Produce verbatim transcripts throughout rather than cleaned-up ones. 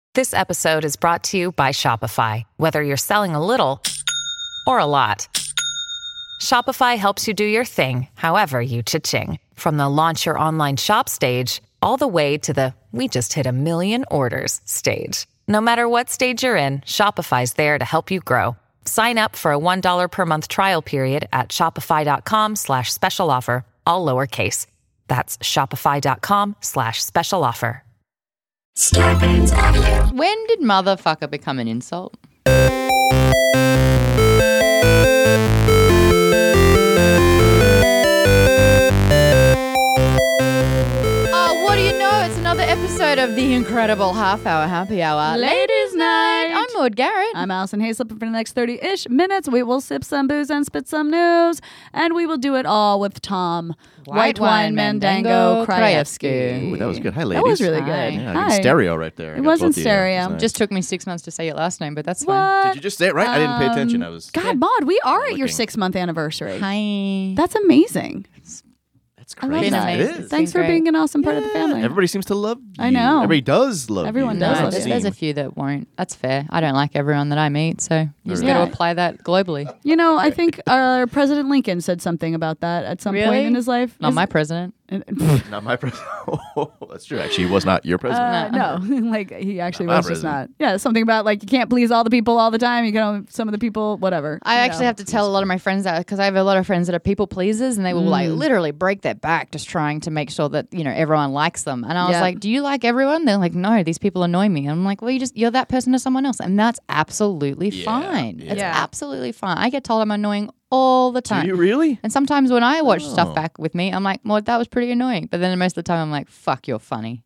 This episode is brought to you by Shopify. Whether you're selling a little or a lot, Shopify helps you do your thing, however you cha-ching. From the launch your online shop stage, all the way to the we just hit a million orders stage. No matter what stage you're in, Shopify's there to help you grow. Sign up for a one dollar per month trial period at shopify.com slash special offer, all lowercase. That's shopify.com slash special offer. When did motherfucker become an insult? Oh, what do you know? It's another episode of the incredible Half Hour Happy Hour. Ladies' Night. I'm Maud Garrett. I'm Alison Hayslip. For the next thirty-ish minutes, we will sip some booze and spit some news, and we will do it all with Tom White, White Wine Mandango Krajewski. Ooh, that was good. Hi, ladies. That was really good. Hi. Yeah, Hi. good stereo right there. I It got wasn't both of you. stereo. That's nice. Just took me six months to say your last name, but that's What? fine. Did you just say it right? I didn't pay attention. I was. God, Maud, we are at your looking. six-month anniversary. Hi. That's amazing. That's I love crazy. that. It is. Thanks for great. being an awesome part of the family. Everybody seems to love you. I know. Everybody does love Everyone you. does No, love there's, you. there's a few that won't. That's fair. I don't like everyone that I meet, so you just got Yeah. to apply that globally. You know, I think uh, President Lincoln said something about that at some point Really? in his life. Not Is- my president. Not my president. Oh, that's true. Actually, he was not your president. Uh, no, like he actually Not my was just not. president. Yeah, something about like you can't please all the people all the time. You can only some of the people, whatever. I you actually know. have to tell a lot of my friends that because I have a lot of friends that are people pleasers and they will Mm. like literally break their back just trying to make sure that you know everyone likes them. And I was Yeah. like, "Do you like everyone?" They're like, "No, these people annoy me." And I'm like, "Well, you just you're that person to someone else, and that's absolutely Yeah, fine. It's yeah. absolutely fine." I get told I'm annoying all the Do time. you really? And sometimes when I watch Oh. stuff back with me, I'm like, "Well, that was pretty annoying." But then most of the time, I'm like, "Fuck, you're funny."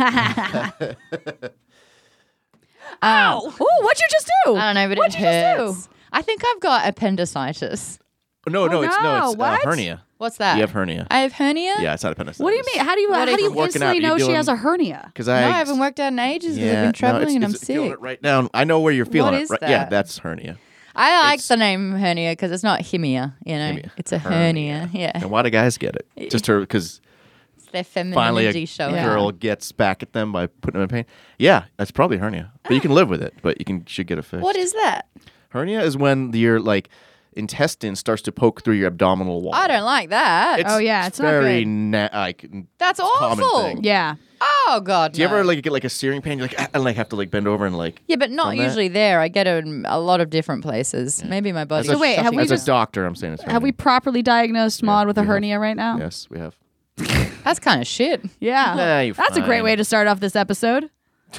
Ow! Oh, what'd you just do? I don't know, but What'd it you just hurts. do? I think I've got appendicitis. No, no, Oh, it's no, no, it's uh, what? hernia. What's that? You have hernia. I have hernia. Yeah, it's not appendicitis. What do you mean? How do you What how if do you you're working out, instantly you're know she doing- has a hernia? Because No, I, I haven't worked out in ages because Yeah, I've been traveling no, it's, and I'm it's feeling sick. it right now. I know where you're feeling What it. is Right, yeah, that? that's hernia. I like It's- the name hernia because it's not hemia, you know. Hernia. It's a hernia. Yeah. And why do guys get it? Just her because It's their finally femininity a showing. Yeah. girl gets back at them by putting them in pain. Yeah, that's probably hernia. But you can live with it. But you can should get it fixed. What is that? hernia? Is when your like intestine starts to poke through your abdominal wall. I don't like that. It's, Oh, yeah, it's not very good. na- like That's common awful. thing. Yeah. Oh God. Do you no. ever like get like a searing pain? You're like, ah, and like have to like bend over and like. Yeah, but not from that? usually there. I get it in a lot of different places. Maybe my body's As a, wait, have we as a just- doctor, I'm saying it's Have we hernia. properly diagnosed Maud with a we have. hernia right now? Yes, we have. That's kind of shit. Yeah. Nah, you're That's a great fine. way to start off this episode.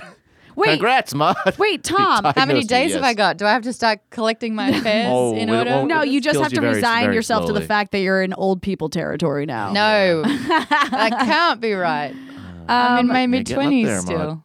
Wait. Congrats, Maud. Wait, Tom. How many Diagnosed me, days have I yes. got? Do I have to start collecting my affairs Oh, in it order? won't- No, you just kills have you to very- resign very yourself to the slowly. fact that you're in old people territory now. No, that can't be right. I'm in my Um, mid getting up twenties there, still. Maud.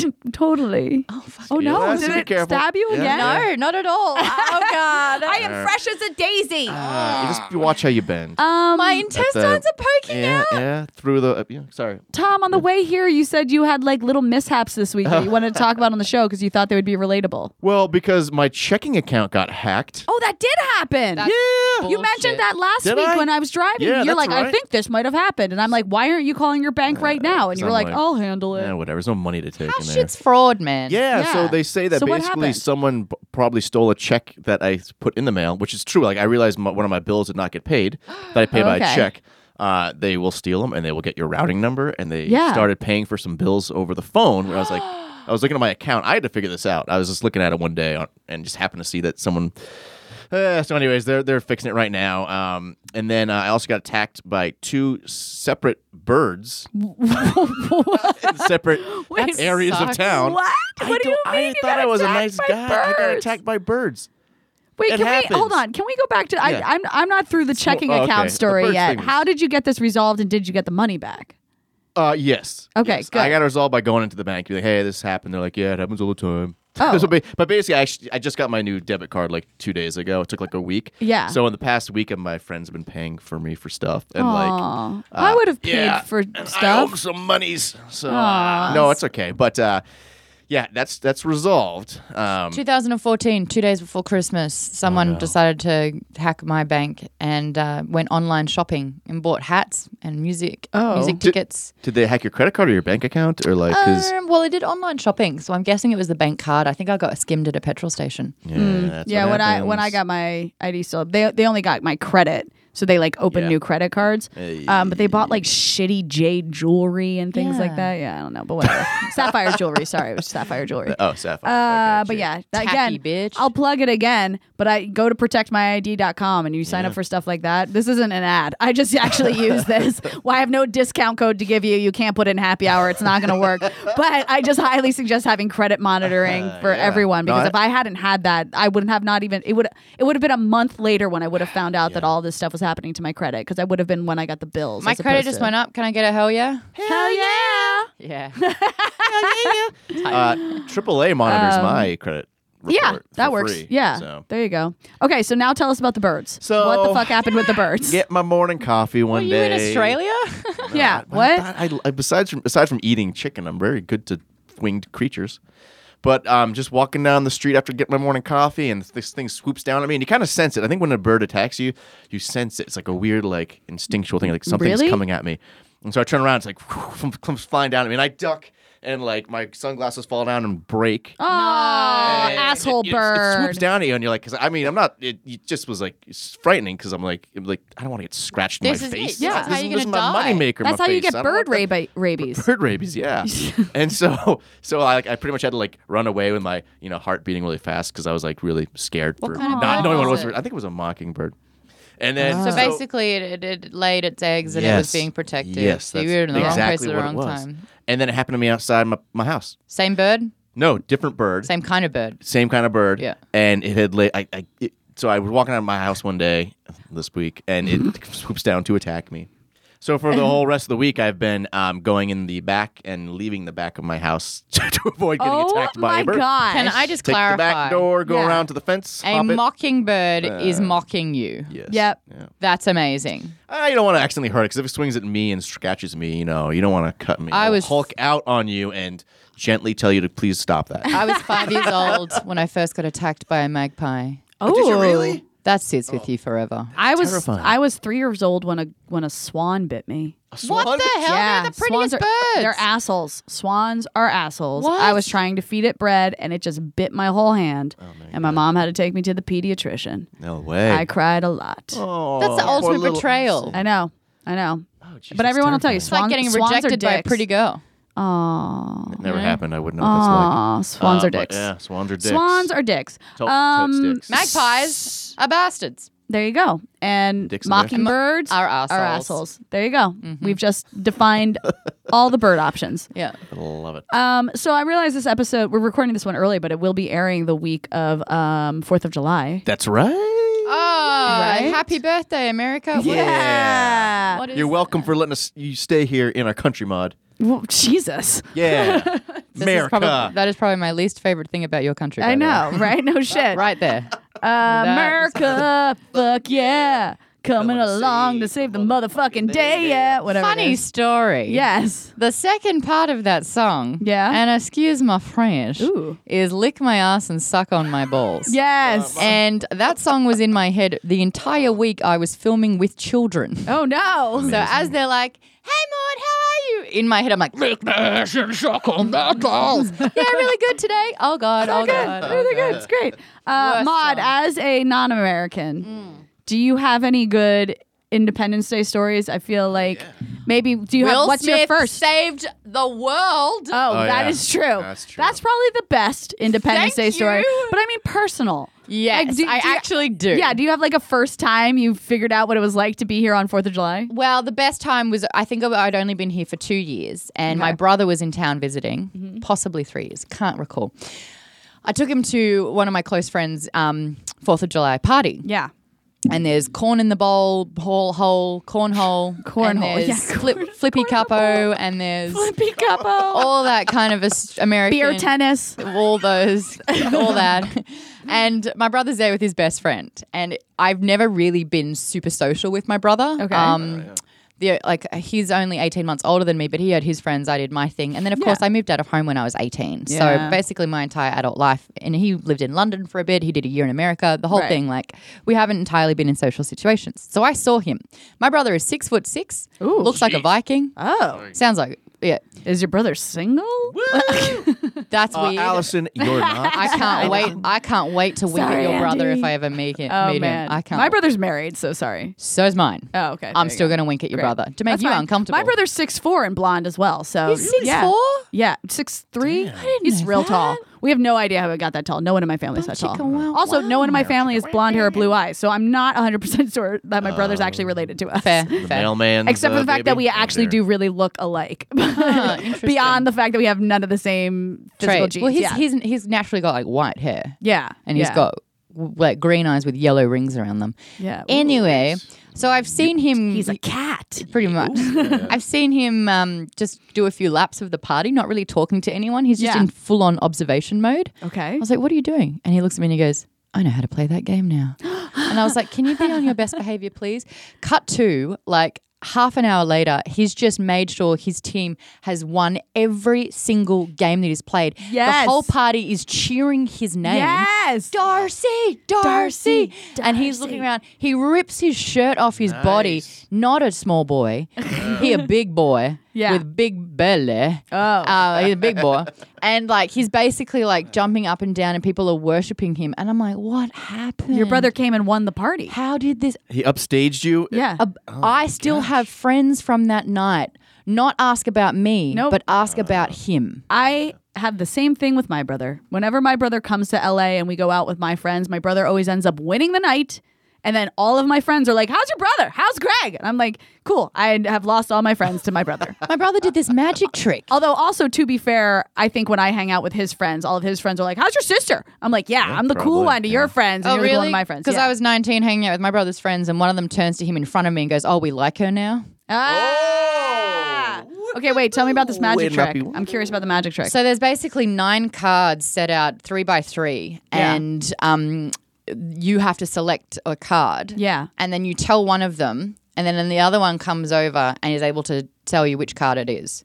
Totally. Oh, fuck. Oh, no. Yeah, Did so be it careful. stab you Yeah. again? No, not at all. Oh God. I am fresh as a daisy. Uh, you just watch how you bend. Um, My At intestines the- are poking yeah, out. yeah, through the. Uh, yeah, sorry. Tom, on the way here, you said you had like little mishaps this week that you wanted to talk about on the show because you thought they would be relatable. Well, because my checking account got hacked. Oh, that did happen. That's yeah. You bullshit. mentioned that last Did week I? when I was driving. Yeah, You're that's like, I right. think this might have happened. And I'm like, why aren't you calling your bank right now? And Uh, 'cause you were I'm like, like, I'll handle it. Yeah, whatever. There's no money to take How in there. shit's fraud, man. Yeah, Yeah. so they say that So what basically happened? someone b- probably stole a check that I put in the mail, which is true. Like I realized my, one of my bills did not get paid, that I pay by Okay. a check. Uh, they will steal them and they will get your routing number. And they Yeah. started paying for some bills over the phone. Where I was like, I was looking at my account. I had to figure this out. I was just looking at it one day on, and just happened to see that someone. Uh, so, anyways, they're they're fixing it right now. Um, and then uh, I also got attacked by two separate birds in separate Wait, areas of sucks. town. What? I What do you don't- mean? I you thought got I was a attacked nice by guy. I got birds? attacked by birds. Wait, It can happens. we hold on? Can we go back to? Yeah. I, I'm I'm not through the checking oh, okay. account The story bird yet. thing was- How did you get this resolved, and did you get the money back? Uh, yes. Okay, Yes. good. I got it resolved by going into the bank. Be like, hey, this happened. They're like, yeah, it happens all the time. Oh. So ba- but basically, I, sh- I just got my new debit card like two days ago. It took like a week. Yeah. So in the past week, uh, my friends have been paying for me for stuff, and Aw. like, I would have paid yeah, for and I owe stuff. some monies. So Aw. uh, no, it's okay. But uh, yeah, that's that's resolved. Um, twenty fourteen, two days before Christmas, someone Oh, no. decided to hack my bank and uh, went online shopping and bought hats and music, Oh. music Did- tickets. did they hack your credit card or your bank account or like? Cause, Um, well, I did online shopping, so I'm guessing it was the bank card. I think I got skimmed at a petrol station. yeah, that's Yeah, what when I when I happens. got my I D still, they they only got my credit, so they like opened Yeah. new credit cards. Um, but they bought like shitty jade jewelry and things like Yeah. that. Yeah, I don't know, but whatever. Sapphire jewelry. Sorry, it was sapphire jewelry. Oh, Sapphire. Uh, Okay, but shit. yeah, Tacky again, bitch. I'll plug it again. But I go to protect my I D dot com and you sign Yeah. up for stuff like that. This isn't an ad. I just actually use this. Well, I have no discount code to give you. You can't put it in happy hour. It's not going to work. But I just highly suggest having credit monitoring for yeah. everyone No, because I- if I hadn't had that, I wouldn't have not even. It would. It would have been a month later when I would have found out that Yeah. all this stuff was happening to my credit because I would have been when I got the bills. My as credit opposed just to- went up. Can I get a hell yeah? Hell yeah! Yeah. Uh, triple A monitors Um, my credit. Yeah, report that for works. free, Yeah, So there you go. Okay, so now tell us about the birds. So- what the fuck happened with the birds? get my morning coffee one Were you day. in Australia? yeah, I- what? I, I, besides from aside from eating chicken, I'm very good to winged creatures. But um, just walking down the street after getting my morning coffee, and this thing swoops down at me, and you kind of sense it. I think when a bird attacks you, you sense it. It's like a weird, like instinctual thing, like something's Really? coming at me. And so I turn around, it's like comes flying down at me, and I duck, and like my sunglasses fall down and break. Oh, And asshole it, it- bird. It, swoops down at you, and you're like, because I mean, I'm not. It, it just was like it's frightening because I'm like, I'm like I don't want to get scratched in This my is it. face. Yeah. That's how this, you're this is gonna my die. moneymaker. That's my how you face. get I don't bird want that- rabi- rabies. Bird rabies, yeah. and so, so I like I pretty much had to like run away with my you know heart beating really fast because I was like really scared What for kind of not bird knowing what it was was. it? I think it was a mockingbird. And then So basically, it, it, it laid its eggs and it was Yes. being protected. Yes, so you that's were in the wrong place exactly at the what it wrong was. time. and then it happened to me outside my, my house. Same bird, No, different bird, same kind of bird. same kind of bird. Yeah. and it had laid. I, I it, so I was walking out of my house one day this week, and it swoops down to attack me. So for the whole rest of the week, I've been um, going in the back and leaving the back of my house to avoid getting Oh attacked by my a bird. gosh. Can I just Take clarify? the back door, go Yeah. around to the fence, A hop it. mockingbird is Uh, mocking you. Yes. Yep. Yeah. That's amazing. Uh, you don't want to accidentally hurt it because if it swings at me and scratches me, you know, you don't want to cut me. I I'll was- Hulk out on you and gently tell you to please stop that. I was five years old when I first got attacked by a magpie. Oh, Did you really? That sits with you forever. I was Terrifying. I was three years old when a when a swan bit me. A What swan? the hell? yeah, They're the swans prettiest are, birds. They're assholes. Swans are assholes. What? I was trying to feed it bread and it just bit my whole hand. Oh, my and my mom had to take me to the pediatrician. No way. I cried a lot. Oh, That's the poor ultimate little- betrayal. I know. I know. Oh, geez, But that's everyone will tell you, It's terrifying. like getting swans are rejected by a dicks. pretty girl. Aww. It never happened. I wouldn't know what that's like. Aw, swans Uh, are but dicks. Yeah, swans are dicks. Swans are dicks. To- totes um, dicks. Magpies are bastards. There you go. And Dicks in there. mockingbirds Are are assholes. assholes. There you go. We've just defined all the bird options. Yeah. I love it. Um, so I realize this episode, we're recording this one early, but it will be airing the week of um, fourth of July. That's right. Oh, Right? happy birthday, America. What- Yeah. What is You're that? welcome for letting us you stay here in our country mod. Well, Jesus. Yeah. This is America. probably- that is probably my least favorite thing about your country. by I the way. know, right? No shit. Right there. Uh, That is- America, fuck yeah. Coming Coming to along save to save the the motherfucking day, yeah. Whatever. it Funny is. story. Yes. The second part of that song, Yeah. and excuse my French, Ooh. is lick my ass and suck on my balls. Yes. And that song was in my head the entire week I was filming with children. Oh, no. So as they're like, hey, Maud, how are you? In my head, I'm like, lick my ass and suck on my balls. Yeah, really good today. Oh, God. Oh, good. God. oh, Really God. good. It's great. Uh, Worst Maud, song. as a non-American, do you have any good Independence Day stories? I feel like maybe do you Will have what's Smith your first? saved the world. Oh, Oh, that yeah. is true. That's true. That's probably the best Independence Thank Day story. you. But I mean personal. Yes, Like, do- I do you- actually do. Yeah, do you have like a first time you figured out what it was like to be here on fourth of July? Well, the best time was I think I'd only been here for two years, and my Okay. brother was in town visiting, Mm-hmm. possibly three years, can't recall. I took him to one of my close friends' um, Fourth of July party, Yeah. and there's corn in the bowl, hole, hole, cornhole, Cornhole, and there's yeah, flip, flippy capo, and there's Flippy Capo. all that kind of a American Beer tennis. all those, all that. And my brother's there with his best friend. And I've never really been super social with my brother. Okay. Um, the like he's only eighteen months older than me, but he had his friends. I did my thing, and then of course I moved out of home when I was eighteen. Yeah. So basically, my entire adult life, and he lived in London for a bit. He did a year in America. The whole Right. thing, like we haven't entirely been in social situations. So I saw him. My brother is six foot six. Ooh. Looks like a Viking. Oh. Sounds like yeah. Is your brother single? That's Uh, weird. Allison, you're not. I can't wait. I can't wait to wink at Sorry, your brother Andy. if I ever meet him. Oh, meet man. him. I can't. My brother's married, so sorry. So's mine. Oh, okay. I'm there you still go. going to wink at your Great. brother to make That's you fine. uncomfortable. My brother's six four and blonde as well. So He's six yeah. four? Yeah, six three. didn't He's know real that. tall. We have no idea how he got that tall. No one in my family is that Bunch tall. of wow, Also, no one in my wow. family has blonde hair or blue eyes, so I'm not one hundred percent sure that my brother's actually related to us. Fair, The fair. mailman's, Except for uh, the fact that baby. we Oh, actually there. do really look alike. Ah, interesting. Beyond the fact that we have none of the same physical Trait. genes. Well, he's, yeah. he's he's naturally got like white hair, yeah. and he's yeah. got w- like green eyes with yellow rings around them. Yeah. Ooh. Anyway, so I've seen him. He's a cat. Pretty much. I've seen him um, just do a few laps of the party, not really talking to anyone. He's just Yeah. in full on observation mode. Okay. I was like, what are you doing? And he looks at me and he goes, I know how to play that game now. And I was like, can you be on your best behavior, please? Cut to, like, half an hour later, he's just made sure his team has won every single game that he's played. Yes. The whole party is cheering his name. Yes. Darcy, Darcy, Darcy, and he's looking around. He rips his shirt off his body. Nice. Not a small boy, he a big boy Yeah. with big belly. Oh. uh, he's a big boy, and like he's basically like jumping up and down, and people are worshiping him. And I'm like, what happened? Your brother came and won the party. How did this? He upstaged you. Yeah. Uh, I still have friends from that night. Not ask about me, Nope. but ask about him. I have the same thing with my brother. Whenever my brother comes to L A and we go out with my friends, my brother always ends up winning the night. And then all of my friends are like, how's your brother? How's Greg? And I'm like, cool. I have lost all my friends to my brother. My brother did this magic trick. Although also, to be fair, I think when I hang out with his friends, all of his friends are like, how's your sister? I'm like, yeah, I'm the cool probably, one to your yeah. friends. And Oh, you're the cool one really? to my friends. Because Yeah. I was nineteen hanging out with my brother's friends, and one of them turns to him in front of me and goes, oh, we like her now? Ah! Okay, wait. Tell me about this magic Wait, not trick. be- I'm curious about the magic trick. So there's basically nine cards set out three by three, Yeah. and um, you have to select a card. Yeah. And then you tell one of them, and then the other one comes over and is able to tell you which card it is.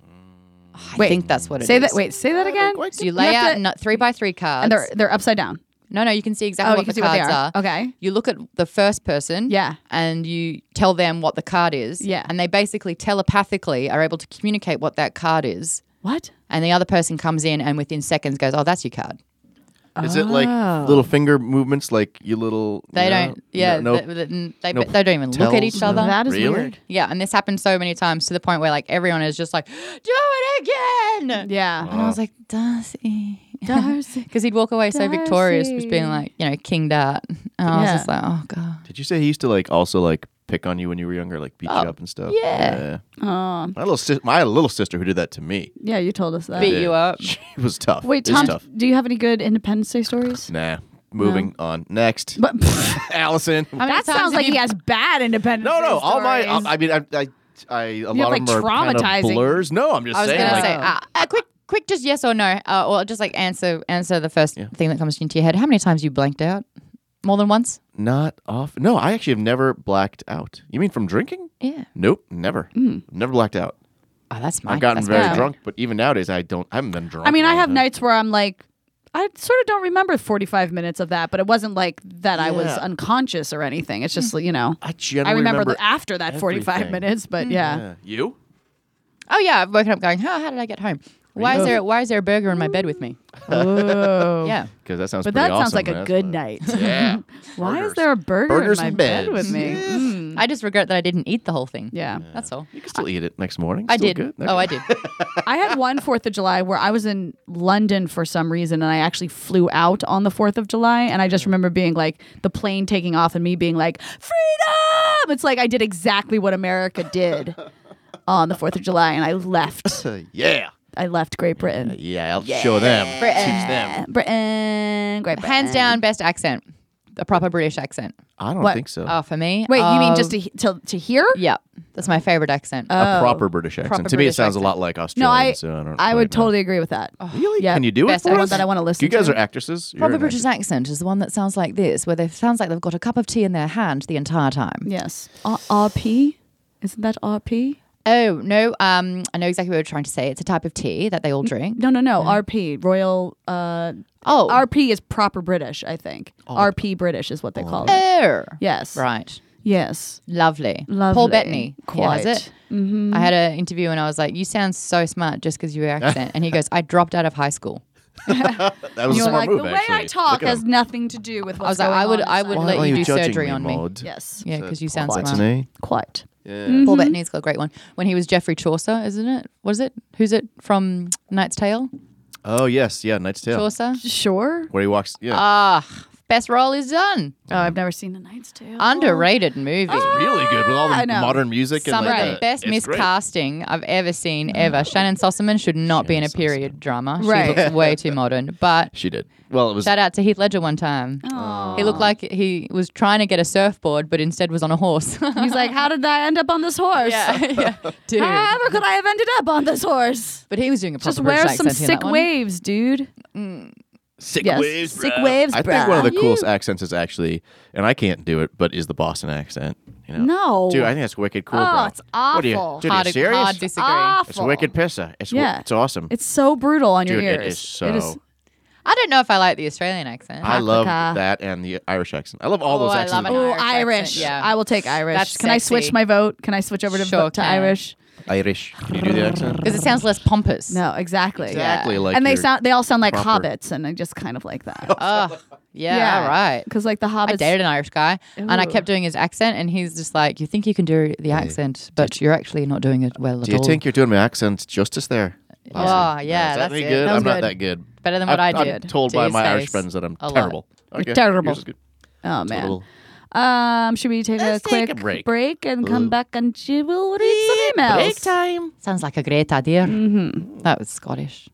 I Wait, think that's what it is. Say that. Wait, say that again. So you lay have out to- no- three by three cards. and they're they're upside down. no, no, you can see exactly Oh, what you can the see what they cards are. Okay. You look at the first person. Yeah. And you tell them what the card is. Yeah. And they basically telepathically are able to communicate what that card is. What? And the other person comes in and within seconds goes, oh, that's your card. Is it like Oh. little finger movements, like you little? They you know, don't, yeah, No, they, they, they, no they don't even look at tells, each no- other. That is Really? weird. Yeah, and this happened so many times to the point where like everyone is just like, do it again. Yeah. And I was like, Darcy. Darcy. Because he'd walk away so victorious, just being Darcy. like, you know, King Dart. And I was Yeah. just like, oh, God. Did you say he used to like also like pick on you when you were younger, like beat Oh, you up and stuff? yeah. Oh, My little sis- my little sister who did that to me. yeah. You told us that. Beat you up. She was tough. Wait, It's Tom, tough. do you have any good Independence Day stories? Nah. Moving on. Next. But Allison. How many that times sounds have like you- he has bad Independence No, Day no. All my. stories. I mean, I, I, I a lot have, like, of them are kind of traumatizing- blurs. No, I'm just I was saying. going to like, say, uh, uh, quick, quick, just yes or no. Uh, or just like answer answer the first thing that comes into your head. How many times you blanked out? More than once? not off. No, I actually have never blacked out. You mean from drinking? Yeah. Nope, never. Never blacked out. Oh, that's my I've gotten that's very my- drunk, but even nowadays, I don't. I haven't been drunk. I mean, in a I long have time. nights where I'm like, I sort of don't remember forty-five minutes of that, but it wasn't like that I was Yeah. unconscious or anything. It's just, you know, I I generally remember, remember the, after that forty-five everything. minutes, but yeah. Yeah. You? Oh, yeah. I've woken up going, oh, how did I get home? Why is there why is there a burger in my bed with me? Oh. Yeah. Because that sounds. But pretty that sounds awesome, like a man. good That's night. what- Yeah. Why is Burgers. there a burger Burgers in my and bed beds. with me? Yes. Mm. I just regret that I didn't eat the whole thing. Yeah. That's all. You can still eat it next morning. I Still did. Good. Oh, I did. I had one Fourth of July where I was in London for some reason, and I actually flew out on the Fourth of July, and I just remember being like the plane taking off and me being like, freedom! It's like I did exactly what America did on the Fourth of July, and I left. yeah. I left Great Britain. Yeah. I'll show them. Britain. Teach them. Britain, Great Britain. Hands down, best accent. A proper British accent. I don't What? think so. Oh, for me. Wait, you mean oh, just to he- to, to hear? Yeah, that's my favorite accent. a proper British accent. Proper to me, it British sounds a accent. lot like No, Australian. I so I, don't I would quite know. totally agree with that. Really? Yeah. Can you do Best it for one us? that I want to listen You guys to. are actresses. You're Proper an British accent is the one that sounds like this, where they sounds like they've got a cup of tea in their hand the entire time. Yes. R- RP? Isn't that R P? Oh, no. Um, I know exactly what you're trying to say. It's a type of tea that they all drink. No, no, no. R P, Royal. Uh, Oh. R P is proper British, I think. R P British is what they call it. Oh. Yes. Right. Yes. Lovely. Lovely. Paul Bettany. Quite. He has it. Mm-hmm. I had an interview and I was like, you sound so smart just because of your accent. And he goes, I dropped out of high school. That was a You're smart like, move, the way actually. I talk Look at has him. nothing to do with what's I was like, going I would, on I would inside. Why let are you do judging surgery me, on me. Maud? Yes. Yeah, because you sound Quite smart. an A. Quite. Yeah. Paul Bettany's got a great one. When he was Geoffrey Chaucer, isn't it? What is it? Who's it from Knight's Tale? Oh yes, yeah, Knight's Tale. Chaucer? Sure. Where he walks. Yeah. Ah, best role is done. Oh, I've never seen A Knight's Tale. Underrated movie. It's really good with all I the know. modern music. Some and like of the that. best It's great. miscasting I've ever seen ever. Shannon Sossaman should not be in a Shannon period drama. She Right. looks way too modern. But She did. Well, it was. shout out to Heath Ledger one time. He looked like he was trying to get a surfboard, but instead was on a horse. He's like, how did I end up on this horse? yeah, yeah. Dude. However could I have ended up on this horse? But he was doing a proper Just British wear some accent in sick that one. waves, dude. Sick Yes. waves, Sick bruh. waves, I think one of the bruh. coolest accents is actually, and I can't do it, but is the Boston accent. You know? No. Dude, I think that's wicked cool, Oh, bro. it's What are you, awful. dude, Hard, are you serious? hard disagree. Awful. It's a wicked pisser. It's wi- Yeah. it's awesome. It's so brutal on your Dude, ears. it is so. It is I don't know if I like the Australian accent. I love Africa. that and the Irish accent. I love all Oh, those I accents. love an Oh, Irish Irish. accent, yeah. I will take Irish. That's Can I switch sexy. my vote? Can I switch over to, Sure to can. Irish? Irish. Can you do the accent? Because it sounds less pompous. No, exactly. Exactly like and they your sound. They all sound like proper- hobbits, and I just kind of like that. Oh, yeah, all right. Because like the hobbits. I dated an Irish guy, and I Ooh. kept doing his accent, and he's just like, "You think you can do the accent, but you're actually not doing it well Do at you all." think you're doing my accent justice there? Oh, yeah, Is that that's any it. good? That was I'm not good. that good. Better than what I'm, I I'm did. told to by his my Irish face. friends that I'm A lot. terrible. Okay. Terrible. yours is good. Oh It's a man. little- Um, should we take Let's a take quick a break. and come back and she will read some emails? Break time. Sounds like a great idea. Mm-hmm. That was Scottish.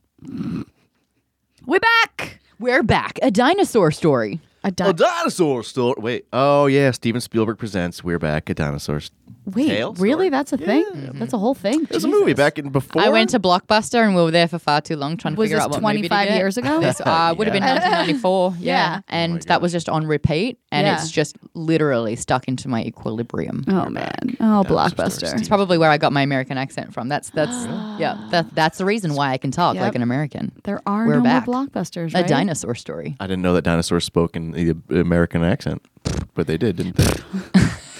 We're back. We're back. A dinosaur story. A A di- dinosaur story. Wait. Oh yeah. Steven Spielberg presents We're Back. A dinosaur. s- Wait, Tale really? story? That's a thing? That's a whole thing. There's a movie back in before. I went to Blockbuster, and we were there for far too long trying to Was figure this out what movie to twenty-five get. years ago? This uh, would have been Yeah. nineteen ninety-four. Yeah, Yeah. and Oh my that was just on repeat, and Yeah. it's just literally stuck into my equilibrium. Oh man. Oh, Dinosaur Blockbuster. story. It's probably where I got my American accent from. That's that's yeah. That that's the reason why I can talk Yep. like an American. There are We're no back. more Blockbusters, A right? dinosaur story. I didn't know that dinosaurs spoke in the American accent, but they did, didn't they?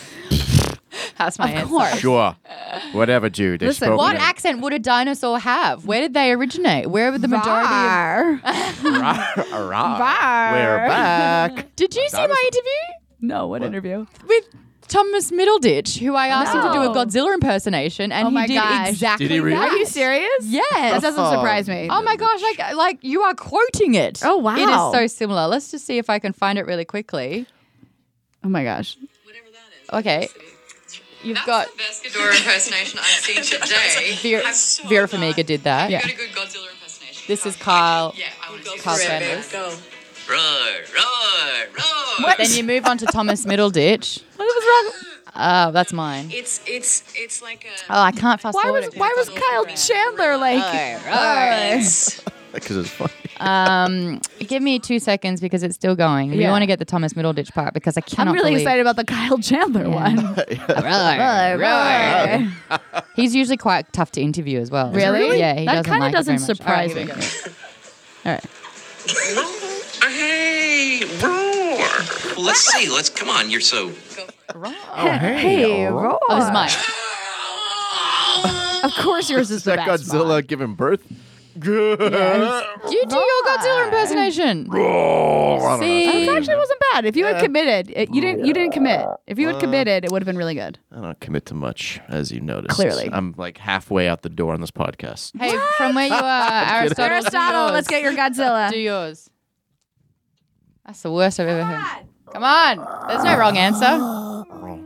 That's my Of answer. course. Sure. Whatever, dude. They Listen, spoke What in- accent would a dinosaur have? Where did they originate? Where were the majority of... Var. Rah, We're back. Did you see my interview No, what interview? with Thomas Middleditch, who I asked him to do a No. Godzilla impersonation, and Oh he my did gosh. exactly Did he really? that. Are you serious? Yes. That doesn't surprise me. Oh my gosh, like like you are quoting it. Oh, wow. It is so similar. Let's just see if I can find it really quickly. Oh my gosh. Okay. You've got the best Ghidorah impersonation I've seen today. Vera, so Vera fun. Farmiga did that. Yeah. Got a good Godzilla impersonation. This is Carl. Yeah, I want to go Carl for it. Sanders. Go. Roar, roar, roar. Then you move on to Thomas Middleditch. What was wrong? Oh, that's mine. It's it's it's like a. Oh, I can't fast Why forward was it. why was Kyle Chandler like? Because it's funny. Um, give me two seconds because it's still going. We Yeah. want to get the Thomas Middleditch part because I I'm cannot really believe. excited about the Kyle Chandler one. Roar, roar. He's usually quite tough to interview as well. Really? Yeah, he That doesn't kinda like doesn't it very much. surprise All right, me. here we go. All right. Hey, roar! Well, let's see. Let's come on. You're so. Hey, roar. Oh, this is mine. Of course, yours is Is the that best. Godzilla Mom. giving birth? You do your Godzilla impersonation. See, It actually wasn't bad. If you had committed, it, you didn't. You didn't commit. If you had committed, it would have been really good. I don't commit to much, as you noticed. Clearly. I'm like halfway out the door on this podcast. hey, from where you are, Aristotle, do Aristotle, yours. let's get your Godzilla. Do yours. That's the worst I've ever heard. Come on. There's no wrong answer.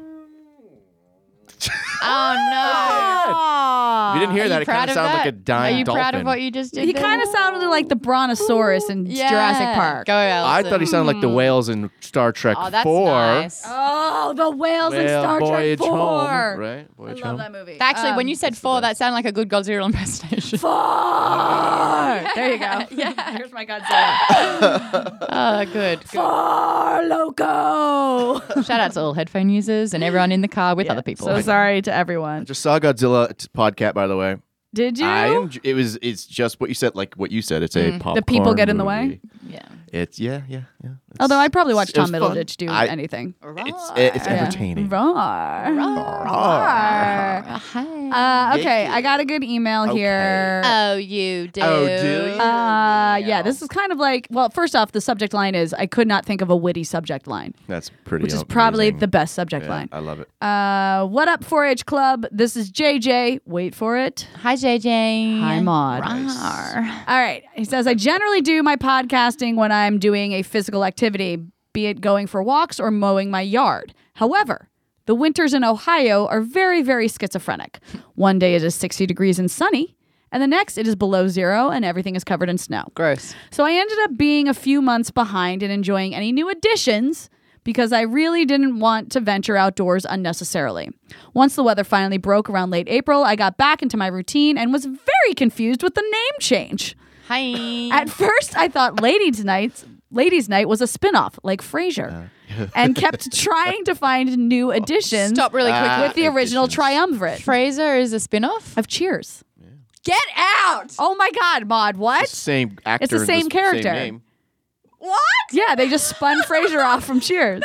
Oh no! If you didn't hear Are that, you it kind proud of of sounds like that? a dying Are you dolphin. proud of what you just did? He there? kind of sounded like the Brontosaurus in Yeah. Jurassic Park. Go, I Allison. thought he sounded like the whales in Star Trek Oh, that's four. nice. Oh, Oh, the whales in Whale Star Trek Voyage four. Home, right? I Voyage love Home. that movie. Actually, when Um, you said four, that sounded like a good Godzilla impersonation. four. There you go. Yeah. Here's my Godzilla. Oh, good. good. Four loco. Shout out to all headphone users and everyone in the car with other people. So sorry to everyone. Just saw Godzilla t- podcast, by the way. Did you? I am. It was. It's just what you said. Like what you said. It's a popcorn The people get in the way? movie. Yeah. It's yeah, yeah, yeah. It's- Although I'd probably watch it was Tom fun. Middleditch do I- anything. It's it's Yeah. entertaining. Roar. Roar. Hi. Uh, okay, Yeah. I got a good email Okay. here. Oh, you do. Oh, do you? Uh, yeah, this is kind of like, well, first off, the subject line is I could not think of a witty subject line, That's pretty. which is probably amazing. the best subject Yeah, line. I love it. Uh, what up, four H Club? This is J J. Wait for it. Hi, J J. Hi, Maud. Rawr. All right. He says, I generally do my podcasting when I'm doing a physical activity, be it going for walks or mowing my yard. However, the winters in Ohio are very, very schizophrenic. One day it is sixty degrees and sunny, and the next it is below zero and everything is covered in snow. Gross. So I ended up being a few months behind in enjoying any new additions because I really didn't want to venture outdoors unnecessarily. Once the weather finally broke around late April, I got back into my routine and was very confused with the name change. Hi. At first, I thought Ladies' Night, Ladies' Night was a spin-off, like Frasier, and kept trying to find new additions Stop really quickly. Ah. with the original additions. triumvirate Fraser is a spin-off? of Cheers. Get out! Oh my God, Maud, what? It's the same actor. It's the and same s- character. name. What? Yeah, they just spun Frasier off from Cheers.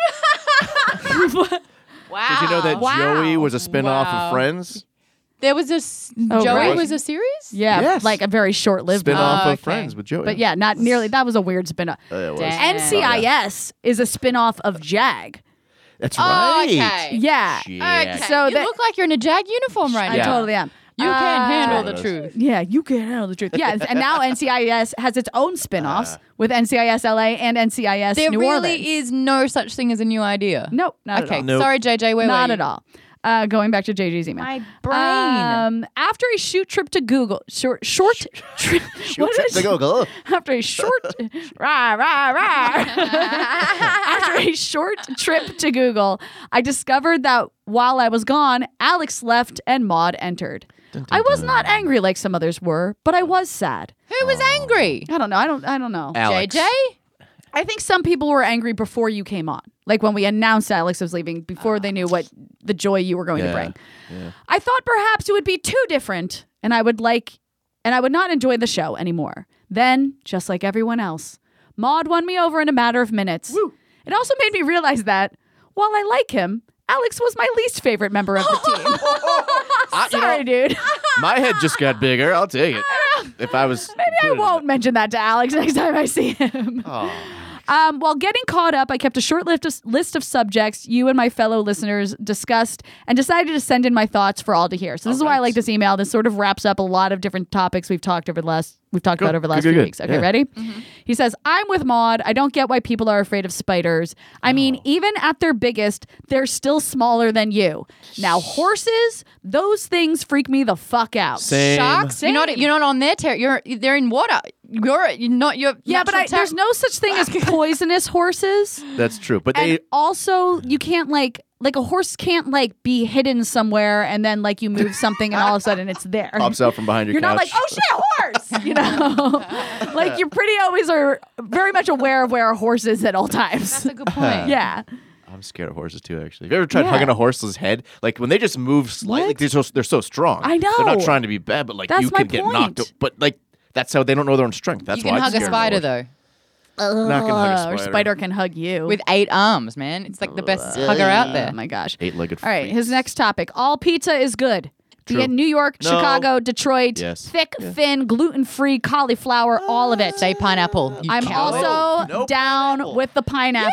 Wow. Did you know that Wow. Joey was a spin-off Wow. of Friends? There was a s- Oh, Joey right. was a series? Yeah, Yes. like a very short-lived one. Spin-off Oh, of okay. Friends with Joey. But yeah, not nearly. That was a weird spin-off. Uh, it was. Damn. N C I S is a spin-off of Jag. That's Oh, right. okay. Yeah. Yeah. Okay. So you that- look like you're in a Jag uniform right I now. totally am. You can't Uh, handle the Yes. truth. Yeah, you can handle the truth. Yeah, and now N C I S has its own spin-offs with N C I S L A and N C I S There New really Orleans. is no such thing as a new idea. Nope, not okay, at all. Nope. sorry, J J. Where were Not you? at all. Uh, going back to J J's email. My brain. Um, after a shoot trip to Google, short, short trip. what Trip is to Google. After a short, rah, rah, rah. After a short trip to Google, I discovered that while I was gone, Alex left and Maud entered. I was not angry like some others were, but I was sad. Who was angry? I don't know. I don't. I don't know. Alex. J J? I think some people were angry before you came on, like when we announced Alex was leaving, before they knew what the joy you were going to Yeah. bring. I thought perhaps it would be too different, and I would like, and I would not enjoy the show anymore. Then, just like everyone else, Maud won me over in a matter of minutes. It also made me realize that while I like him, Alex was my least favorite member of the team. I- you Sorry, know, dude. My head just got bigger. I'll take it. If I was. Maybe I won't mention that to Alex next time I see him. Oh. Um, while getting caught up, I kept a short list of, list of subjects you and my fellow listeners discussed and decided to send in my thoughts for all to hear. So this is why I like this email. This sort of wraps up a lot of different topics we've talked over the last we've talked Good, about over the last good, few good, weeks. Okay, yeah. ready? He says, I'm with Maud. I don't get why people are afraid of spiders. I mean, Oh. even at their biggest, they're still smaller than you. Now, horses, those things freak me the fuck out. Same. Sharks? You're not, you're not on their territory. You're They're in water. You're, you're not your. Yeah, but I, natural there's ter- no such thing as poisonous horses. That's true. But And they. also, you can't like like a horse can't like be hidden somewhere and then like you move something and all of a sudden it's there. Pops out from behind your You're not couch. like, oh shit, horse! You know, like you're pretty always are very much aware of where a horse is at all times. That's a good point. Yeah, I'm scared of horses too. Actually, have you ever tried Yeah. hugging a horse's head? Like when they just move slightly, What? they're so they're so strong. I know. They're not trying to be bad, but like That's you my can get knocked. point. o- But like that's how they don't know their own strength. That's You can why I'm hug a scared of spider, horse. though. Not gonna hug a Uh, spider. or spider can hug you With eight arms, man. It's like the best hugger out there. Oh my gosh! Eight-legged. All right, freaks. his next topic: all pizza is good. Be True. it New York, No. Chicago, Detroit, Yes. thick, thin, gluten-free, cauliflower, all of it. Say pineapple. You I'm coward. also No down pineapple. with the pineapple.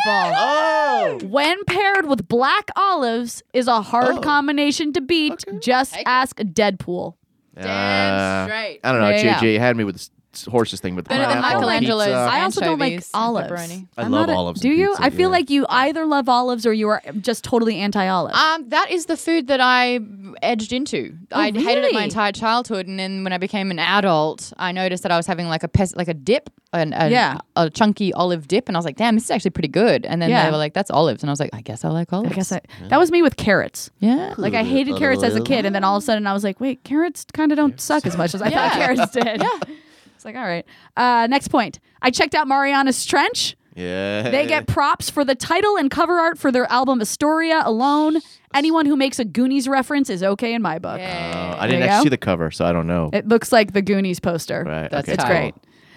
Oh. When paired with black olives is a hard Oh. combination to beat. Just Take it. ask Deadpool. Damn straight. I don't know. There you J J had me with the s- horse's thing, but Better than pineapple, Michelangelo's. pizza. I also don't like Anchovies and olives. pepperoni. I I'm love not a- olives Do and you? pizza, I feel yeah. like you either love olives or you are just totally anti-olive. Um, that is the food that I edged into. I hated it really? my entire childhood, and then when I became an adult, I noticed that I was having like a pes- like a dip, an, a, Yeah. a chunky olive dip, and I was like, "Damn, this is actually pretty good." And then Yeah. they were like, "That's olives," and I was like, "I guess I like olives." I guess I, that was me with carrots. yeah. Like I hated carrots as a kid, and then all of a sudden I was like, "Wait, carrots kind of don't suck as much as I Yeah. thought carrots did." Yeah, it's like all right. Uh, next point. I checked out Mariana's Trench. Yeah. They get props for the title and cover art for their album Astoria alone. Anyone who makes a Goonies reference is okay in my book. Uh, I There didn't you actually go. see the cover, so I don't know. It looks like the Goonies poster. right. That's okay. It's tight. great.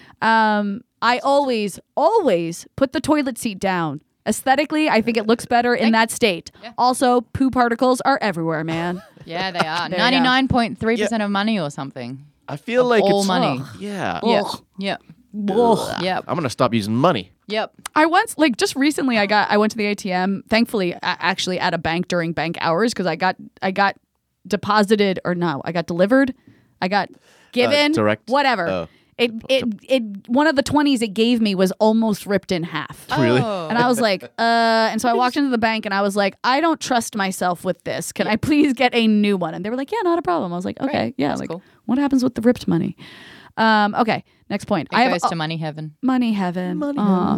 Um, I always, always put the toilet seat down. Aesthetically, I think it looks better in that state. Also, poo particles are everywhere, man. Yeah, they are. There you go. Ninety-nine point three percent of money or something. I feel Of like all it's money. Ugh, yeah. Yep. Ugh. Yep. Ugh. Yep. I'm gonna stop using money. Yep. I once, like, just recently, I got, I went to the A T M. Thankfully, a- actually, at a bank during bank hours because I got, I got deposited or no, I got delivered, I got given, direct- whatever. oh. It, it, it. One of the twenties it gave me was almost ripped in half. Really? Oh. And I was like, uh, and so I walked into the bank and I was like, I don't trust myself with this. Can I please get a new one? And they were like, yeah, not a problem. I was like, okay, Great. yeah. That's Like, cool. what happens with the ripped money? Um, okay, next point. It I have goes uh, to money heaven. money heaven. Aw.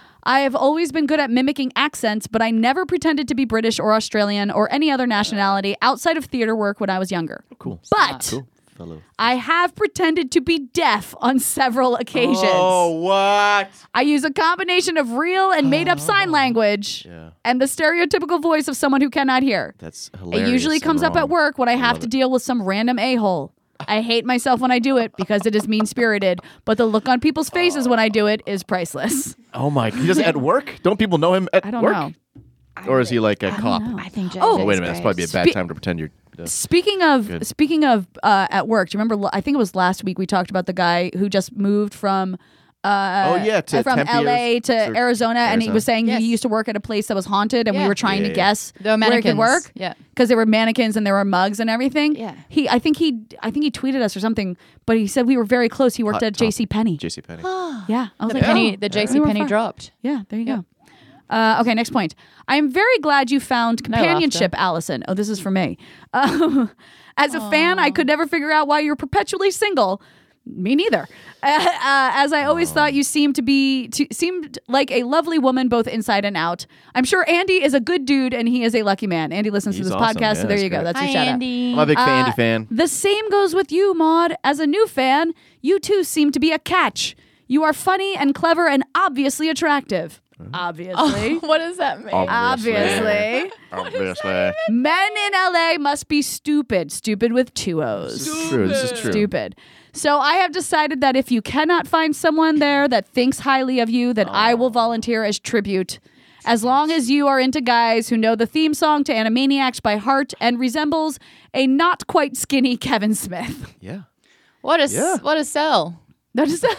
I have always been good at mimicking accents, but I never pretended to be British or Australian or any other nationality outside of theater work when I was younger. Cool. But Cool. Fellow. I have pretended to be deaf on several occasions. Oh, what? I use a combination of real and made up sign language Yeah. and the stereotypical voice of someone who cannot hear. That's hilarious. It usually and comes up at wrong. work when I have love to it. deal with some random a-hole. I hate myself when I do it because it is mean-spirited, but the look on people's faces when I do it is priceless. Oh my! He does it at work. Don't people know him at I don't work? know. Or is he like a cop? I think. Oh, Oh, wait a minute. That's probably a bad Spe- time to pretend you're. Uh, Speaking of Good. speaking of uh, at work, do you remember? l- I think it was last week we talked about the guy who just moved from. Uh, Oh, yeah, to from Tempe L A or- to or Arizona, and he Arizona. was saying Yes. he used to work at a place that was haunted, and we Yeah. were trying Yeah, to yeah. guess There were where it could mannequins. work. Yeah. because there were mannequins and there were mugs and everything. Yeah. he, I think he, I think he tweeted us or something, but he said we were very close. He worked Hot at J C Penney. J C Penney. Yeah, I was The like, penny, oh, the J we C were penny far. dropped. Yeah, there you go. Uh, okay, next point. I am very glad you found companionship, Allison. Oh, this is for me. Um, as a fan, I could never figure out why you're perpetually single. Me neither. Uh, uh, as I always thought, you seemed to be to, seemed like a lovely woman, both inside and out. I'm sure Andy is a good dude, and he is a lucky man. Andy listens He's to this awesome. podcast, Yeah, so there that's you go. great. That's Hi, your shout out. Andy. I'm a big Uh, Andy fan. The same goes with you, Maud. As a new fan, you too seem to be a catch. You are funny and clever and obviously attractive. Obviously. What does that mean? Obviously. Obviously. Men in L A must be stupid. Stupid with two O's. This is true. This is true. Stupid. So I have decided that if you cannot find someone there that thinks highly of you, that I will volunteer as tribute. As long as you are into guys who know the theme song to Animaniacs by heart and resembles a not quite skinny Kevin Smith. Yeah. What a s- Yeah. what a sell. That is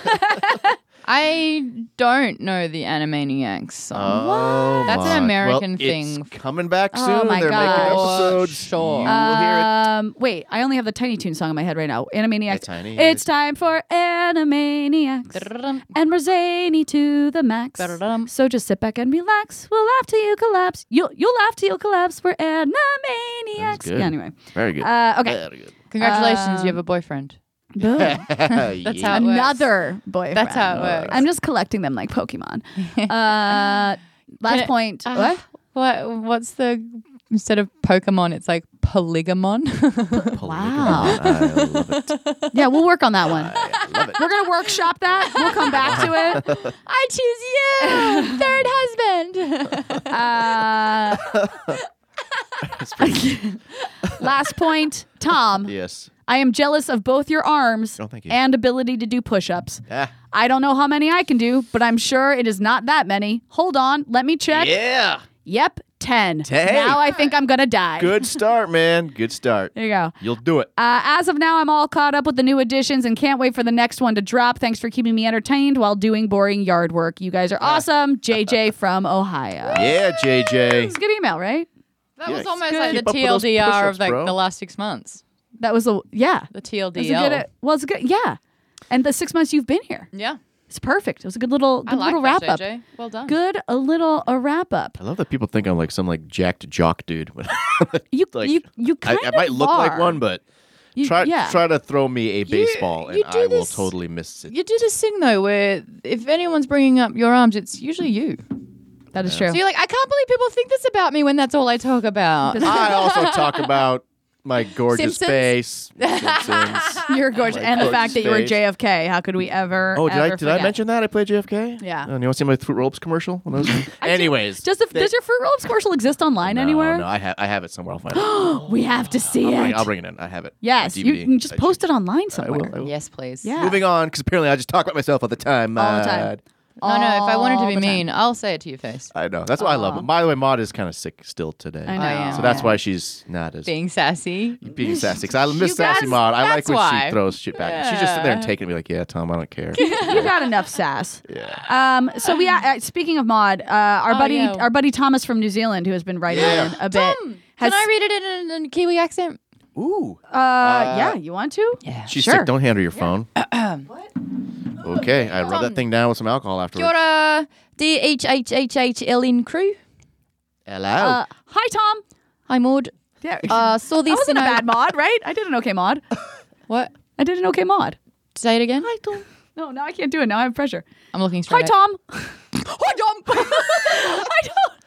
I don't know the Animaniacs song. Oh, That's an my- American well, thing. It's coming back Oh, soon. my They're gosh. making episodes. Sure. You will hear it. Um, wait, I only have the Tiny Toon song in my head right now. Animaniacs. Hey, Tiny. It's time for Animaniacs. And we're zany to the max. Ba-da-dum. So just sit back and relax. We'll laugh till you collapse. You'll you'll laugh till you collapse. We're Animaniacs. That's good. Yeah, anyway. Very good. Uh, okay. Very good. Congratulations, you have a boyfriend. Boom. That's how it works. Another boyfriend. That's how it works. I'm just collecting them like Pokemon. Uh, last it- point. uh, what? What? What's the instead of Pokemon? It's like Polygamon. Wow. I love it. Yeah, we'll work on that one. I love it. We're gonna workshop that. We'll come back to it. I choose you, third husband. Uh, It's pretty good. last point, Tom. Yes. I am jealous of both your arms Oh, thank you. and ability to do push-ups. Ah. I don't know how many I can do, but I'm sure it is not that many. Hold on, let me check. Yeah. Yep, ten. Ten. Now I think I'm gonna die. Good start, man. Good start. There you go. You'll do it. Uh, as of now, I'm all caught up with the new editions and can't wait for the next one to drop. Thanks for keeping me entertained while doing boring yard work. You guys are awesome. J J from Ohio. Yeah, J J. It's a good email, right? That Yeah, was almost keep like the up with T L those D R push-ups, of like bro. the last six months. That was a yeah. The T L It was D a L. good. Well, it's a good. Yeah. and the six months you've been here. Yeah. It's perfect. It was a good little, I good like little that, wrap up. J J. Well done. Good, a little a wrap up. I love that people think I'm like some like jacked jock dude. You like, you you I, kind I of might look like are. one, but You- try yeah. try to throw me a baseball you and do I will this- totally miss it. You do this thing though, where if anyone's bringing up your arms, it's usually you. That is true. So you're like, I can't believe people think this about me when that's all I talk about. I also talk about my gorgeous Simpsons? face. Simpsons. You're gorgeous, My and the gorgeous fact that you were face. J F K. How could we ever? Oh, did I ever did I forget? mention that I played J F K? Yeah. Oh, and you want to see my Fruit Roll-Ups commercial? When I was- Anyways, Does, the, they- does your Fruit Roll-Ups commercial exist online no, anywhere? No, I have I have it somewhere. I'll find it. We have to see I'll bring, it. I'll bring it in. I have it. yes, on you D V D. can just I post do. it online I somewhere. will. I will. Yes, please. Yeah. Moving on, because apparently I just talk about myself all the time. All the time. Mad. No, no. If I wanted to All be the time. mean, I'll say it to your face. I know. That's why I love Aw. him. By the way, Maud is kind of sick still today. I know. yeah. So that's Yeah. why she's not as Being sassy. being sassy. 'Cause I miss You sassy guys- Maud. I like that's when why. she throws shit back. She's just sitting there and Yeah. taking it, be like, "Yeah, Tom, I don't care." You got enough sass. yeah. Um, so we uh, speaking of Maud, uh, our Oh, buddy yeah. our buddy Thomas from New Zealand, who has been writing Yeah. in a bit. Tom, has, can I read it in a, in a Kiwi accent? Ooh. Uh, yeah, you want to? Yeah. She's sure. sick. Don't hand her your phone. Okay, I rub that thing down with some alcohol Kia afterwards. ora, D H H H H L N crew. Hello. Uh, hi, Tom. Hi, Maud. Yeah. Uh, saw I this wasn't in a bad mod, right? I did an okay mod. What? I did an okay mod. Say it again. Hi, Tom. No, now I can't do it. Now I have pressure. I'm looking Hi, straight. at- Tom. Hi, Tom. I don't.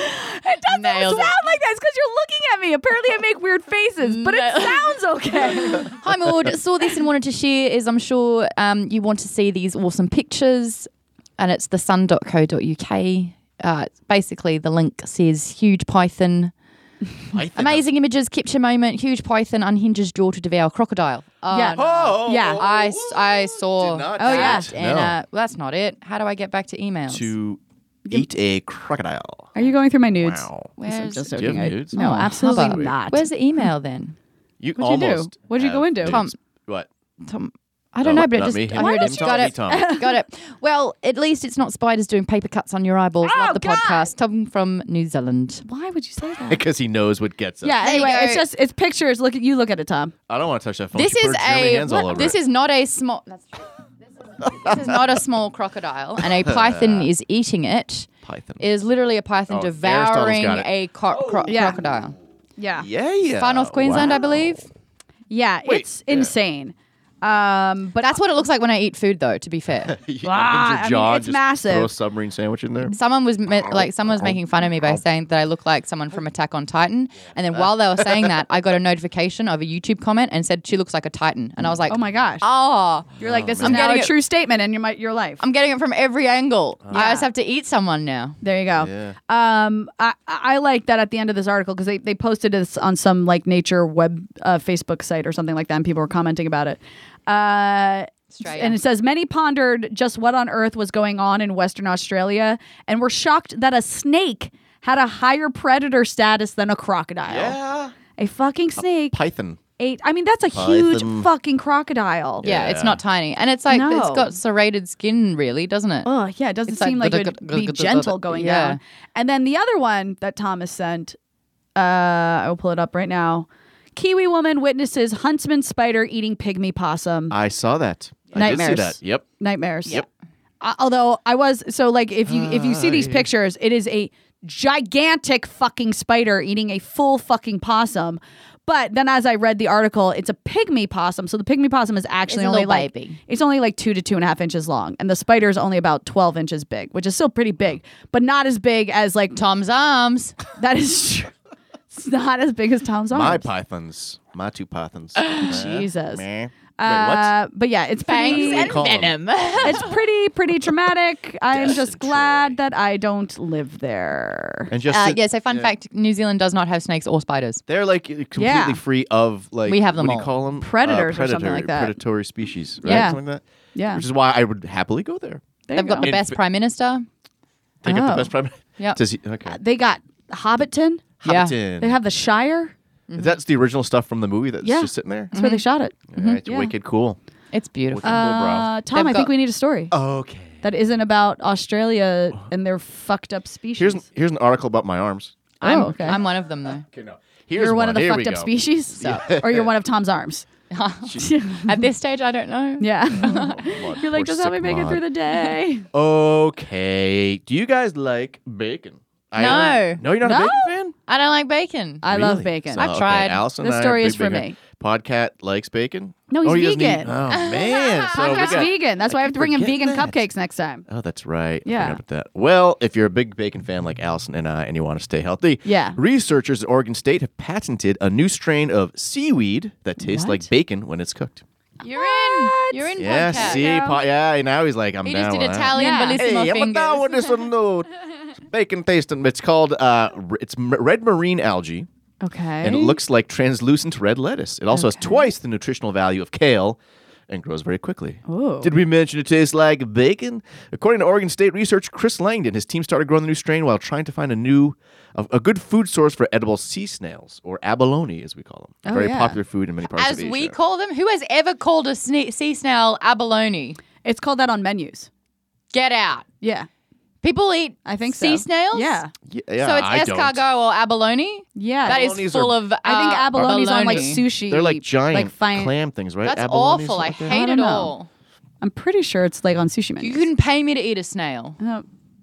It doesn't Nailed sound it. like that. It's because you're looking at me. Apparently, I make weird faces, but it No. sounds okay. Hi, Maud. Saw this and wanted to share. Is I'm sure um, you want to see these awesome pictures, and it's the sun dot co dot U K. Uh, basically, the link says huge python, I think amazing images, capture moment, huge python unhinges jaw to devour crocodile. Oh, Yeah. no. Oh, Yeah. I, s- I saw Did not Oh, see yeah. it. and No. uh, well, that's not it. How do I get back to emails? To eat a crocodile. Are you going through my nudes? Wow. Where's, Just Do you have joking. I- nudes? No, Oh, absolutely how about- not. Where's the email then? You What'd you do? almost. What'd you go have into? nudes. Tom. What? Tom, I don't Oh, know, but it not just me. I Him- heard him it. Tom, Got me it. Tom. Got it. Well, at least it's not spiders doing paper cuts on your eyeballs. Oh, Love the God. podcast. Tom from New Zealand. Why would you say that? Because he knows what gets us. Yeah. There you Anyway, go. it's just it's pictures. Look at you. Look at it, Tom. I don't want to touch that phone. This She is put her German a hands all over this it. is not a small. That's true. This is, this is not a small crocodile, and a python is eating it. Python. It is literally a python Oh, devouring Aristotle's got it. a co- cro- Yeah. crocodile. Yeah. yeah, yeah. Far North Queensland, I Wow. believe. Yeah. Wait, It's yeah. insane. Um, But that's what it looks like when I eat food, though. To be fair. You Ah, unhinge I mean, your jaw, it's just massive. Throw a submarine sandwich in there. Someone was ma- like, someone was making fun of me by saying that I look like someone from Attack on Titan, and then while they were saying that, I got a notification of a YouTube comment and said she looks like a Titan, and I was like, oh my gosh. oh, You're like, this is I'm now getting a it- true statement in your mi- your life. I'm getting it from every angle. I Yeah. just have to eat someone now. There you go. Yeah. Um, I, I like that at the end of this article because they, they posted this on some like nature web uh, Facebook site or something like that, and people were commenting about it. Uh, Australia. and it says many pondered just what on earth was going on in Western Australia, and were shocked that a snake had a higher predator status than a crocodile. Yeah. A fucking snake Python. ate. I mean, that's a huge Python. fucking crocodile. Yeah, Yeah. it's not tiny, and it's like No. it's got serrated skin, really, doesn't it? Oh, yeah, it doesn't It's like seem like it glug, would glug, be glug, gentle glug, going yeah. down. And then the other one that Thomas sent, uh, I will pull it up right now. Kiwi woman witnesses huntsman spider eating pygmy possum. I saw that. I Nightmares. did see that. Yep. Nightmares. Yep. Uh, although I was so like if you if you see these pictures, it is a gigantic fucking spider eating a full fucking possum. But then as I read the article, it's a pygmy possum. So the pygmy possum is actually It's a only little like baby. it's only like two to two and a half inches long, and the spider is only about twelve inches big, which is still pretty big, but not as big as like Tom's arms. that is. True. It's not as big as Tom's arms. My pythons. My two pythons. Jesus. Meh. Uh, but yeah, it's pretty. Fangs and call 'em? venom. It's pretty pretty traumatic. I'm just Destined glad Troy. that I don't live there. And just Uh, sit- yeah, so fun yeah. fact, New Zealand does not have snakes or spiders. They're like completely Yeah. free of like We have them what do all. you call them? Predators or something like that. Predatory species, right? Yeah. Something like that. Yeah. Which is why I would happily go there. There you They've got go. the In best fi- prime minister. They get Oh. the best prime. Yep. Does he? Okay. They got Hobbiton. Yeah. Hobbiton. They have the Shire. That's the original stuff from the movie that's Yeah. just sitting there. That's where they shot it. All right, Yeah. wicked cool. It's beautiful. Wicked cool, bro. Uh, Tom, They've I think got- we need a story Okay. that isn't about Australia and their fucked up species. Here's an, here's an article about my arms. oh, I'm, okay. I'm one of them, though. Okay, no. Here's you're one, of the Here we fucked up go. species, or you're one of Tom's arms. At this stage, I don't know. Yeah. Mod, You're like, poor just help me sick make it mod. through the day. Okay. Do you guys like bacon? I No. don't- No, you're not No? a bacon fan? I don't like bacon. I love Really? bacon. So, I've okay, tried. Allison This and I are story big is for bacon. me. Podcat likes bacon? No, he's oh, he doesn't vegan. Eat, oh, man. So we Podcast's got- vegan. That's why I have to bring him forget vegan that. cupcakes next time. Oh, that's right. I Yeah. forgot about that. Well, if you're a big bacon fan like Allison and I and you want to stay healthy, Yeah. researchers at Oregon State have patented a new strain of seaweed that tastes What? like bacon when it's cooked. You're in. You're in Yeah, podcast. see, Yeah. po- yeah, now he's like, I'm He down just did with that. Italian Yeah. bellissimo Hey, I'm fingers. down with this one. No, bacon tasting. It's called uh, r- it's m- red marine algae, Okay. and it looks like translucent red lettuce. It also has twice the nutritional value of kale, and grows very quickly. Ooh. Did we mention it tastes like bacon? According to Oregon State research, Chris Langdon, his team started growing the new strain while trying to find a new, a, a good food source for edible sea snails, or abalone, as we call them. Oh, very yeah. popular food in many parts As of Asia. we call them. Who has ever called a sne- sea snail abalone? It's called that on menus. Get out. Yeah. People eat I think sea so. snails? Yeah. Yeah, yeah, So it's I don't. escargot or abalone? Yeah. That is Abalones full are- of uh, I think abalone's on like baloney. sushi. They're like giant like fine. clam things, right? That's Abalones, awful. I something like that? hate I it don't know. all. I'm pretty sure it's like on sushi You menus. couldn't pay me to eat a snail. Uh,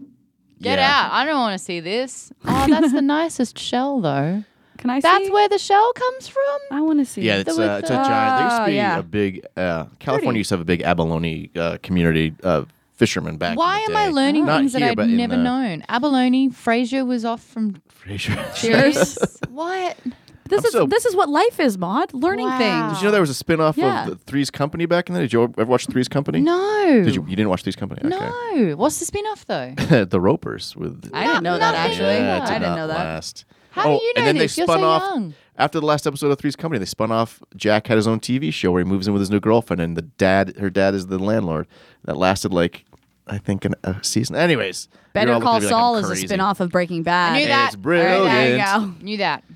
Get Yeah. out. I don't want to see this. Oh, that's the nicest shell, though. can I That's see? where the shell comes from? I want to see. Yeah, it. it's, The- uh, it's a giant. There used to Oh, be yeah. a big. Uh, California Pretty. used to have a big abalone uh, community of fishermen back. Why in am the I day. learning Not things that here, I'd but in, never uh, known? Abalone, Frasier was off from Fraser. Cheers. what? This I'm is so- this is what life is, Maud. Learning Wow. things. Did you know there was a spin-off Yeah. of the Three's Company back in the day? Did you ever watch Three's Company? No. Did you? You didn't watch Three's Company? Okay. No. What's the spin-off though? the Ropers with. I didn't know that nothing. actually. Yeah, it did I didn't not know that. Last. How oh, do you know and then this? they You're spun so off young. after the last episode of Three's Company. They spun off. Jack had his own T V show where he moves in with his new girlfriend, and the dad, her dad, is the landlord. That lasted like, I think, an, a season. Anyways, you're Better all Call looking at me like I'm Saul is a crazy. spin-off of Breaking Bad. I knew that. It's brilliant. All right, there you go. Knew that.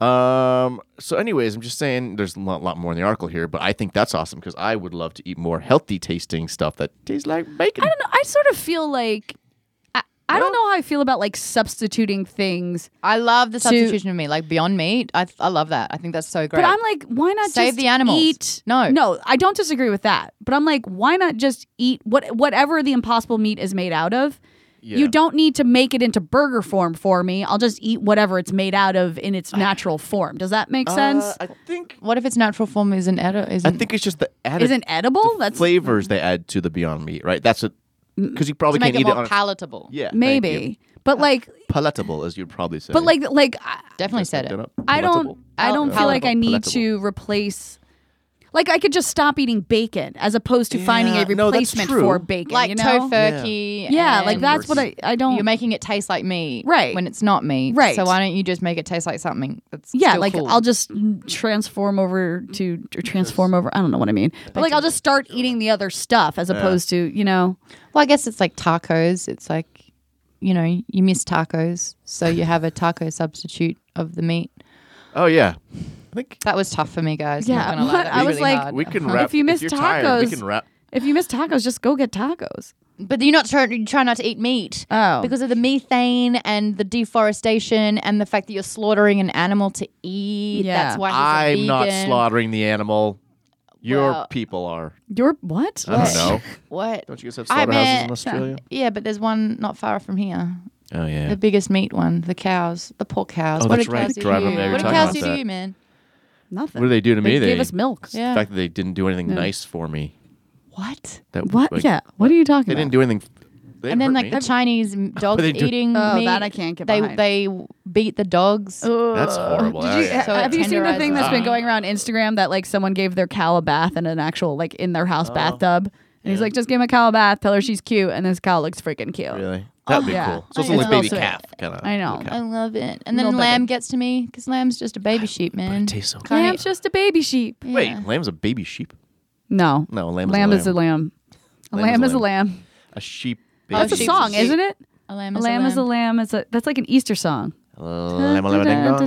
Um. So, anyways, I'm just saying there's a lot, lot more in the article here, but I think that's awesome because I would love to eat more healthy tasting stuff that tastes like bacon. I don't know. I sort of feel like I, I don't know how I feel about like substituting things. I love the To- substitution of meat, like Beyond Meat. I I love that. I think that's so great. But I'm like, why not Save just the animals. eat? No. no, I don't disagree with that. But I'm like, why not just eat what whatever the Impossible meat is made out of? Yeah. You don't need to make it into burger form for me. I'll just eat whatever it's made out of in its natural form. Does that make sense? Uh, I think. what if its natural form isn't edi- I isn't think it's just the added Isn't edible? That's flavors they add to the Beyond Meat, right? That's it. Because you probably to make can't it eat it more on. palatable? yeah, thank you. maybe. But like, palatable, as you'd probably say. but like, like I, Definitely Just said looked it. up. I don't, Palatable. I don't Pal- feel like I palatable. need to replace. Like I could just stop eating bacon as opposed to finding a Yeah, no, that's replacement true. for bacon. Like you know? tofurkey. Yeah, like and that's what I I don't. You're making it taste like meat, Right. When it's not meat, Right. So why don't you just make it taste like something that's Yeah, still like cool? I'll just transform over to or transform over. I don't know what I mean, but like I'll just start eating the other stuff as opposed to you know. Well, I guess it's like tacos. It's like, you know, you miss tacos, so you have a taco substitute of the meat. Oh yeah, I think That was tough for me, guys. Yeah, I'm not gonna lie. what? That I was really like- hard. we can wrap. If you miss you're tired, we tacos- can wrap. If you miss tacos, just go get tacos. But you're not trying. You try not to eat meat. Oh. because of the methane and the deforestation and the fact that you're slaughtering an animal to eat. Yeah. That's why he's a I'm not vegan. slaughtering the animal. Your Well- people are. You're what? I don't know. What? Don't you guys have I slaughterhouses meant- in Australia? Yeah, but there's one not far from here. Oh yeah. The biggest meat one, the cows, the poor cows. Oh, what that's do right. cows do to Driving you? them, yeah, What do you're cows talking do about to that. you, man? Nothing. What do they do to me? They They gave us milk. Yeah. The fact that they didn't do anything nice for me. What? That What? like, yeah. What are you talking They about? didn't do anything. They And then didn't like hurt the me. Chinese m- dogs they do- eating Oh, meat. that I can't get they behind. they beat the dogs. That's horrible. Did Oh, you, yeah. So have it you seen the thing tenderizes that's been meat. going around Instagram that like someone gave their cow a bath in an actual like in their house bathtub, and he's like, just give him a cow a bath, tell her she's cute, and this cow looks freaking cute. Really? That'd be yeah. cool. So it's I a little know. baby Sweet. calf kind of. I know. I love it. And then Little lamb baby. gets to me because lamb's just a baby sheep, man. it tastes so good. Can't Lamb's eat- just a baby sheep. yeah. Wait, lamb's a baby sheep? No, No, lamb is lamb a is a lamb. lamb. A lamb is a lamb. A sheep. Oh, That's a sheep's song, a sheep. isn't it? A lamb A is lamb is a lamb. It's a that's like an Easter song. Lamb, lamb, ding dong.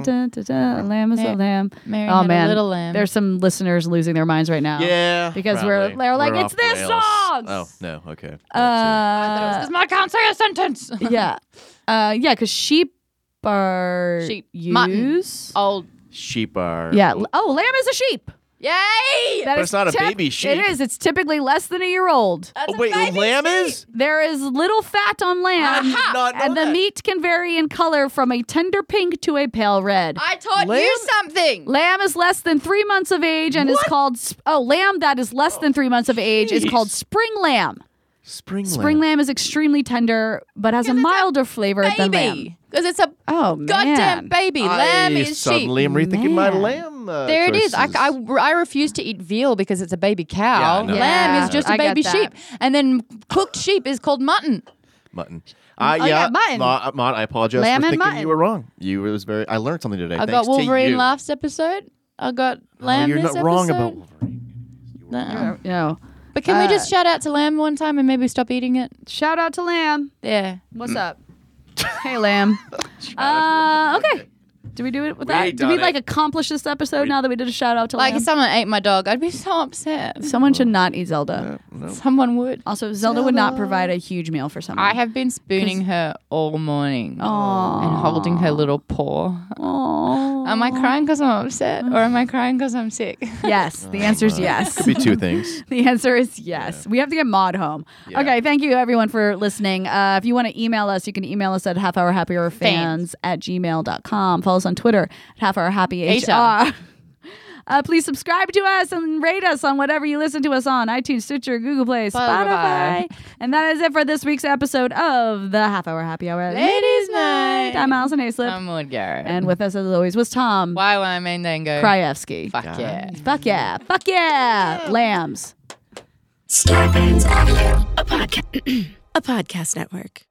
A lamb is a Mary- lamb. Mary Oh had a man, little lamb. there's some listeners losing their minds right now. Yeah, Because we're- probably. they're like, We're "It's off this rails." song! Oh no, okay. Uh, Because I can't say a sentence. yeah, uh, yeah, because sheep are Sheep. Mutton. use. Old. sheep are. Yeah. l- Oh, lamb is a sheep. Yay! That But is it's not a typ- baby sheep. It is. It's typically less than a year old. That's Oh, a wait, baby lamb sheep. is? There is little fat on lamb, did not know and the that. meat can vary in color from a tender pink to a pale red. I taught Lamb? you something. Lamb is less than three months of age and is called sp- oh lamb that is less than three months of age is jeez. called spring lamb. Spring lamb. Spring lamb is extremely tender but has a milder flavor than lamb. Baby. Because it's a Oh man, goddamn baby. Lamb I is sheep. suddenly am rethinking my Man. lamb. Uh, There it is. I, choices. I, I refuse to eat veal because it's a baby cow. Yeah, no. Lamb Yeah, is just a I get baby that. sheep. And then cooked sheep is called mutton. Mutton. Uh, Oh, yeah, yeah, mutton. Ma- Mott, I apologize Lamb for and thinking mutton. you were wrong. You it was very. I learned something today. I Thanks got to Wolverine you. last episode. I got Oh, Lamb you're this not wrong episode. about Wolverine. Nuh-uh. You know. But can Uh, we just shout out to Lamb one time and maybe stop eating it? Shout out to lamb. Yeah. What's up? Hey lamb. Uh, okay. Did we do it with We that? Did done we it. like accomplish this episode We- now that we did a shout out to Like lamb? if someone ate my dog, I'd be so upset. Someone should not eat Zelda. Someone would. Also, Zelda would not provide a huge meal for someone. I have been spooning her all morning Aww. and holding her little paw. Aww. Am I crying because I'm upset or am I crying because I'm sick? Yes, the answer is yes. Could be two things. The answer is yes. We have to get Maud home. Yeah. Okay, thank you everyone for listening. Uh, if you want to email us, you can email us at half hour happy hour fans at gmail dot com. Follow us on Twitter at half hour happy H R. Uh, please subscribe to us and rate us on whatever you listen to us on iTunes, Stitcher, Google Play, Spotify. Spotify. And that is it for this week's episode of the Half Hour Happy Hour Ladies' Night. I'm Allison Hayslip. I'm Maud Garrett. and with us as always was Tom why would I mean then go? Krajewski. Fuck yeah. Fuck yeah. Fuck yeah. Lambs. Starbane's Audio, a, podca- a podcast network.